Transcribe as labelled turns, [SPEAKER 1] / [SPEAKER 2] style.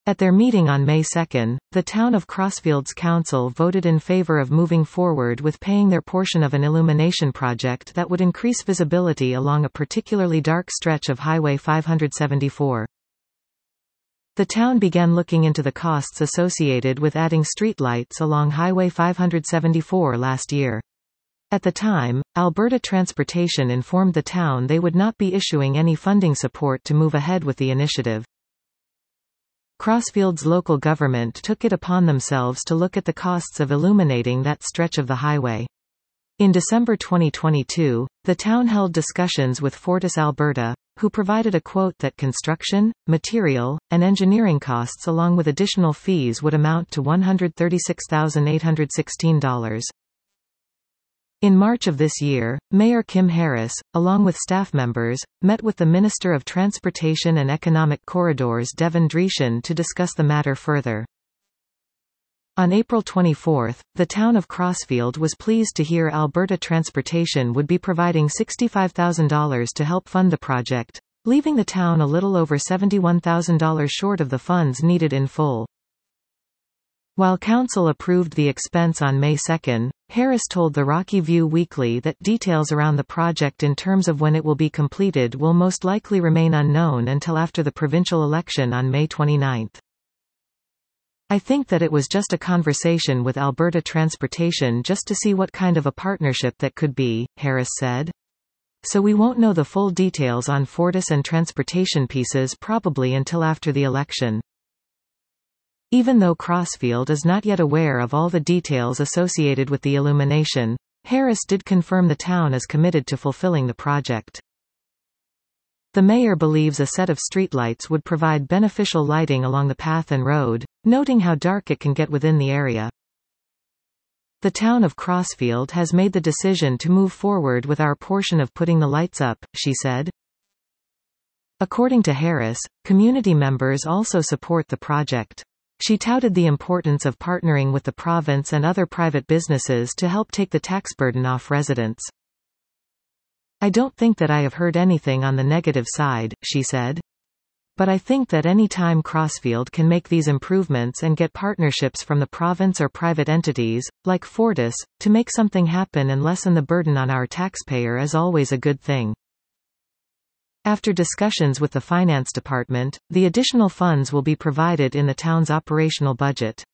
[SPEAKER 1] At their meeting on May 2, the town of Crossfields Council voted in favor of moving forward with paying their portion of an illumination project that would increase visibility along a particularly dark stretch of Highway 574. The town began looking into the costs associated with adding streetlights along Highway 574 last year. At the time, Alberta Transportation informed the town they would not be issuing any funding support to move ahead with the initiative. Crossfields local government took it upon themselves to look at the costs of illuminating that stretch of the highway. In December 2022, the town held discussions with Fortis Alberta, who provided a quote that construction, material, and engineering costs along with additional fees would amount to $136,816. In March of this year, Mayor Kim Harris, along with staff members, met with the Minister of Transportation and Economic Corridors Devin Dreeshen to discuss the matter further. On April 24, the town of Crossfield was pleased to hear Alberta Transportation would be providing $65,000 to help fund the project, leaving the town a little over $71,000 short of the funds needed in full. While Council approved the expense on May 2, Harris told the Rocky View Weekly that details around the project in terms of when it will be completed will most likely remain unknown until after the provincial election on May 29. I think that it was just a conversation with Alberta Transportation just to see what kind of a partnership that could be, Harris said. So we won't know the full details on Fortis and transportation pieces probably until after the election. Even though Crossfield is not yet aware of all the details associated with the illumination, Harris did confirm the town is committed to fulfilling the project. The mayor believes a set of streetlights would provide beneficial lighting along the path and road, noting how dark it can get within the area. The town of Crossfield has made the decision to move forward with our portion of putting the lights up, she said. According to Harris, community members also support the project. She touted the importance of partnering with the province and other private businesses to help take the tax burden off residents. I don't think that I have heard anything on the negative side, she said. But I think that any time Crossfield can make these improvements and get partnerships from the province or private entities, like Fortis, to make something happen and lessen the burden on our taxpayer is always a good thing. After discussions with the finance department, the additional funds will be provided in the town's operational budget.